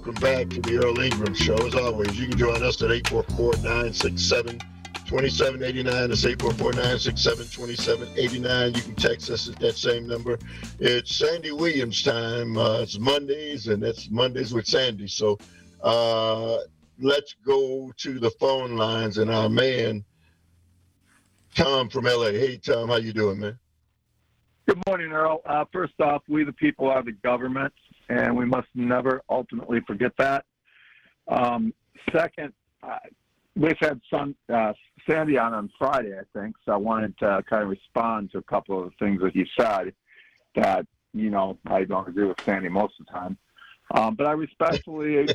welcome back to the Earl Ingram Show. As always, you can join us at 844-967-2789. It's 844-967-2789. You can text us at that same number. It's Sandy Williams time. It's Mondays, and it's Mondays with Sandy. So let's go to the phone lines, and our man, Tom from LA. Hey, Tom, how you doing, man? Good morning, Earl. First off, we the people are the government, and we must never ultimately forget that. Second, we've had Sandy on Friday, I think, so I wanted to kind of respond to a couple of the things that he said that, you know, I don't agree with Sandy most of the time. But I respectfully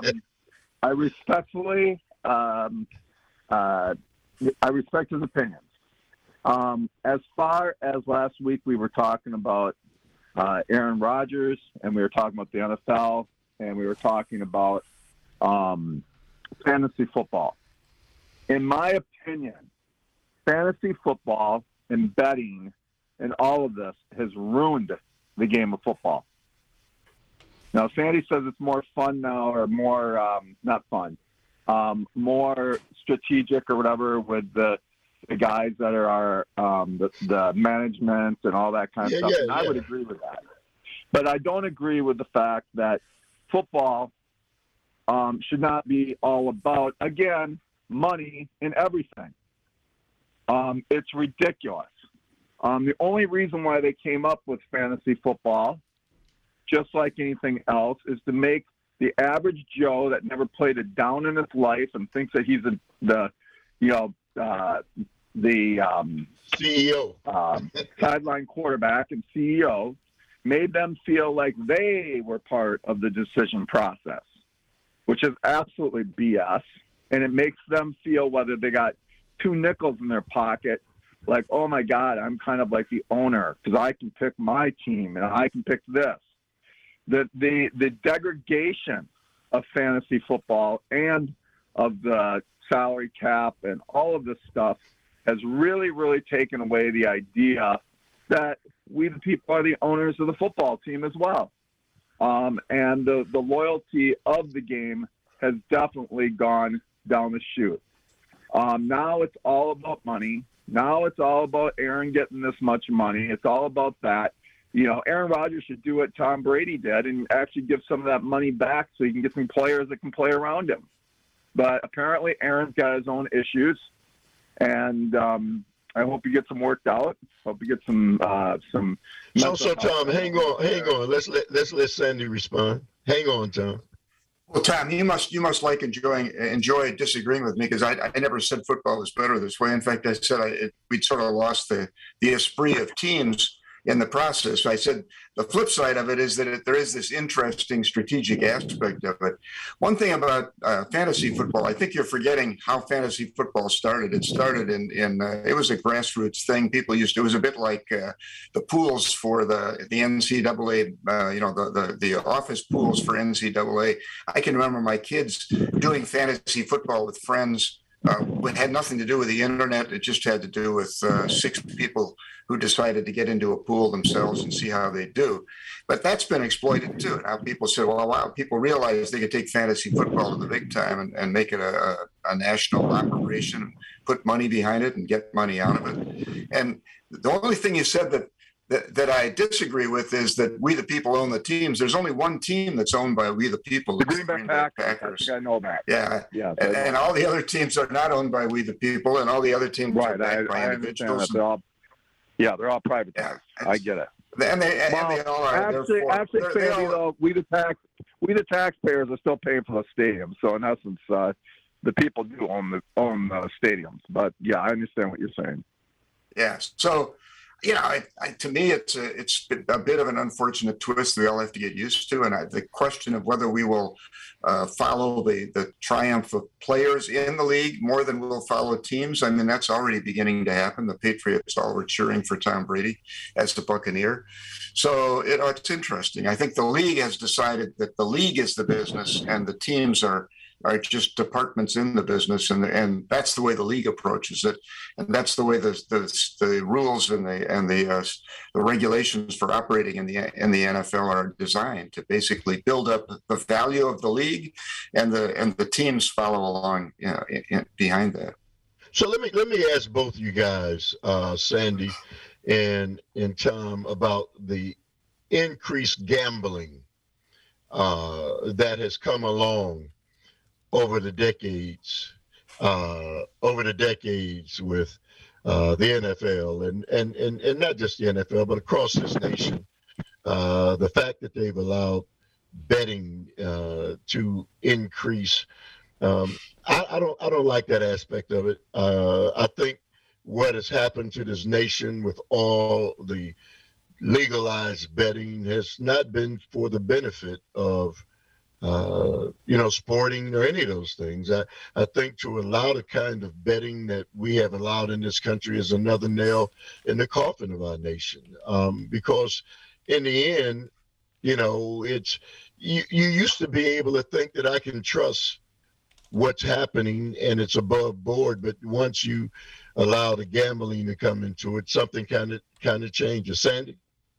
respect his opinions. As far as last week, we were talking about Aaron Rodgers, and we were talking about the NFL, and we were talking about fantasy football. In my opinion, fantasy football and betting and all of this has ruined the game of football. Now, Sandy says it's more fun now, or more, not fun, more strategic or whatever with the guys that are the management and all that kind of stuff. And I would agree with that. But I don't agree with the fact that football should not be all about, again, money and everything. It's ridiculous. The only reason why they came up with fantasy football, just like anything else, is to make the average Joe that never played a down in his life and thinks that he's the CEO, sideline quarterback and CEO, made them feel like they were part of the decision process, which is absolutely BS. And it makes them feel, whether they got 2 nickels in their pocket, like, oh my God, I'm kind of like the owner because I can pick my team and I can pick this. The degradation of fantasy football and of the salary cap and all of this stuff has really, really taken away the idea that we the people are the owners of the football team as well. And the loyalty of the game has definitely gone down the chute. Now it's all about money. Now it's all about Aaron getting this much money. It's all about that. You know, Aaron Rodgers should do what Tom Brady did and actually give some of that money back so he can get some players that can play around him. But apparently Aaron's got his own issues. And I hope he gets them worked out. Hope he gets some. So Tom, hang on. Let's let Sandy respond. Hang on, Tom. Well, Tom, you must like enjoy disagreeing with me because I never said football was better this way. In fact, I said we'd sort of lost the esprit of teams in the process. I said the flip side of it is that there is this interesting strategic aspect of it. One thing about fantasy football, I think you're forgetting how fantasy football started. It started in it was a grassroots thing. People it was a bit like the pools for the NCAA, the office pools for NCAA. I can remember my kids doing fantasy football with friends. It had nothing to do with the internet. It just had to do with 6 people who decided to get into a pool themselves and see how they do. But that's been exploited too. Now people say, well, wow, people realize they could take fantasy football to the big time and make it a national operation, put money behind it and get money out of it. And the only thing you said that I disagree with is that we the people own the teams. There's only one team that's owned by we the people. The Green Bay Packers. I think I know that. Yeah. And all the other teams are not owned by we the people, and all the other teams are backed by individuals. They're all private. Yeah, I get it. And they all are. Actually, though, we the taxpayers are still paying for the stadium. So in essence, the people do own the stadiums. But yeah, I understand what you're saying. Yeah. So, to me, it's a bit of an unfortunate twist we all have to get used to. And the question of whether we will follow the triumph of players in the league more than we'll follow teams, I mean, that's already beginning to happen. The Patriots all were cheering for Tom Brady as the Buccaneer. So it's interesting. I think the league has decided that the league is the business and the teams are are just departments in the business, and that's the way the league approaches it, and that's the way the rules and the regulations for operating in the NFL are designed to basically build up the value of the league, and the teams follow along behind that. So let me ask both you guys, Sandy and Tom, about the increased gambling that has come along over the decades with the NFL and not just the NFL, but across this nation. The fact that they've allowed betting to increase. I don't like that aspect of it. I think what has happened to this nation with all the legalized betting has not been for the benefit of sporting or any of those things. I think to allow the kind of betting that we have allowed in this country is another nail in the coffin of our nation. Because in the end, it's you used to be able to think that I can trust what's happening and it's above board, but once you allow the gambling to come into it, something kind of changes. Sandy?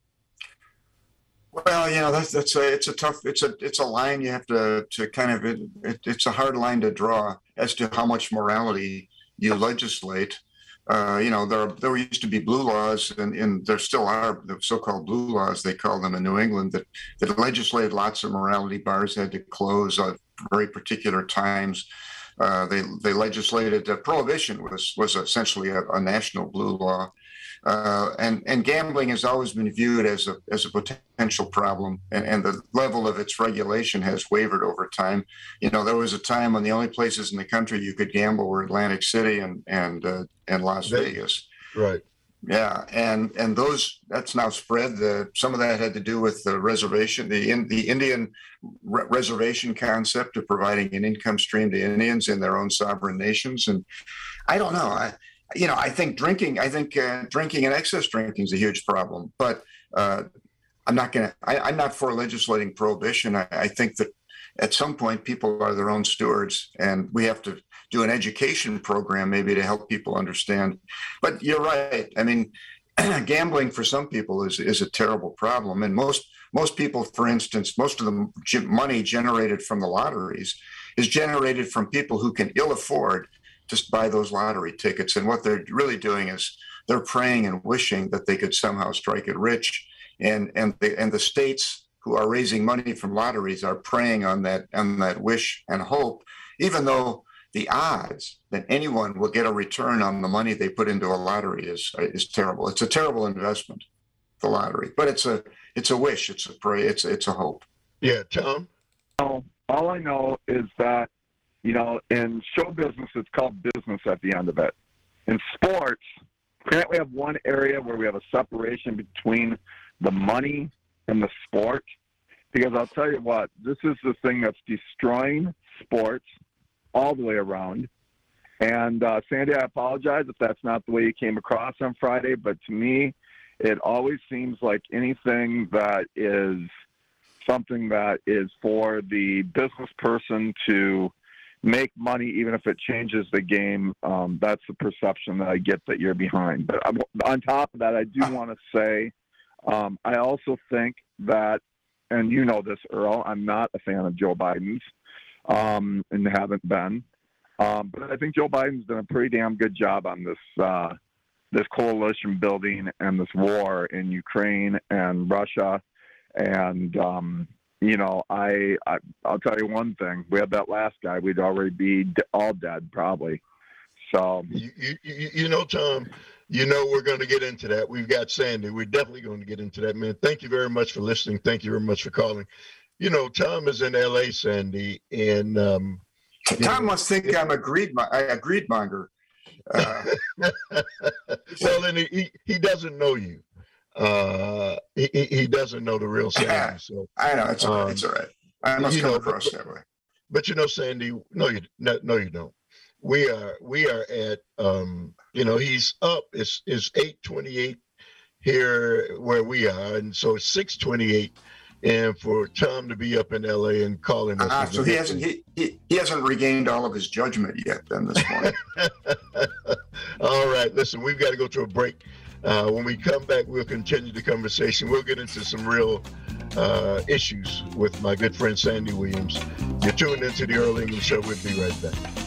Well, it's a line you have to kind of, it's a hard line to draw as to how much morality you legislate. There used to be blue laws, and there still are the so-called blue laws, they call them in New England, that legislated lots of morality. Bars had to close at very particular times. They legislated prohibition was essentially a national blue law. And gambling has always been viewed as a potential problem, and the level of its regulation has wavered over time. There was a time when the only places in the country you could gamble were Atlantic City and Las Vegas. Right. Yeah, and that's now spread. Some of that had to do with the reservation, the Indian reservation concept of providing an income stream to Indians in their own sovereign nations. And I don't know. I think drinking and excess drinking is a huge problem, but I'm not for legislating prohibition. I think that at some point people are their own stewards, and we have to do an education program maybe to help people understand. But you're right. I mean, gambling for some people is a terrible problem. And most people, for instance, most of the money generated from the lotteries is generated from people who can ill afford just buy those lottery tickets. And what they're really doing is they're praying and wishing that they could somehow strike it rich. And the states who are raising money from lotteries are preying on that wish and hope, even though the odds that anyone will get a return on the money they put into a lottery is terrible. It's a terrible investment, the lottery, but it's a wish, it's a prayer, it's a hope. Yeah, Tom? All I know is that, in show business, it's called business at the end of it. In sports, can't we have one area where we have a separation between the money and the sport? Because I'll tell you what, this is the thing that's destroying sports all the way around. And Sandy, I apologize if that's not the way you came across on Friday, but to me, it always seems like anything that is something that is for the business person to make money, even if it changes the game, that's the perception that I get that you're behind. But on top of that, I do want to say, I also think that, and you know this, Earl, I'm not a fan of Joe Biden's, and haven't been. But I think Joe Biden's done a pretty damn good job on this coalition building and this war in Ukraine and Russia. And, I'll tell you one thing. We had that last guy, we'd already be all dead probably. So, Tom, we're going to get into that. We've got Sandy. We're definitely going to get into that, man. Thank you very much for listening. Thank you very much for calling. Tom is in LA, Sandy, and Tom must think I'm a greed monger. Well, then he doesn't know you. He doesn't know the real Sandy. So I know it's all right. I must come across that way. But Sandy, no, you don't. We are at he's up. It's 8:28 here where we are, and so it's 6:28 and for Tom to be up in LA and calling us. So he hasn't regained all of his judgment yet then this morning. All right, listen, we've got to go to a break. When we come back, we'll continue the conversation. We'll get into some real issues with my good friend Sandy Williams. You're tuned into the Earl English Show. We'll be right back.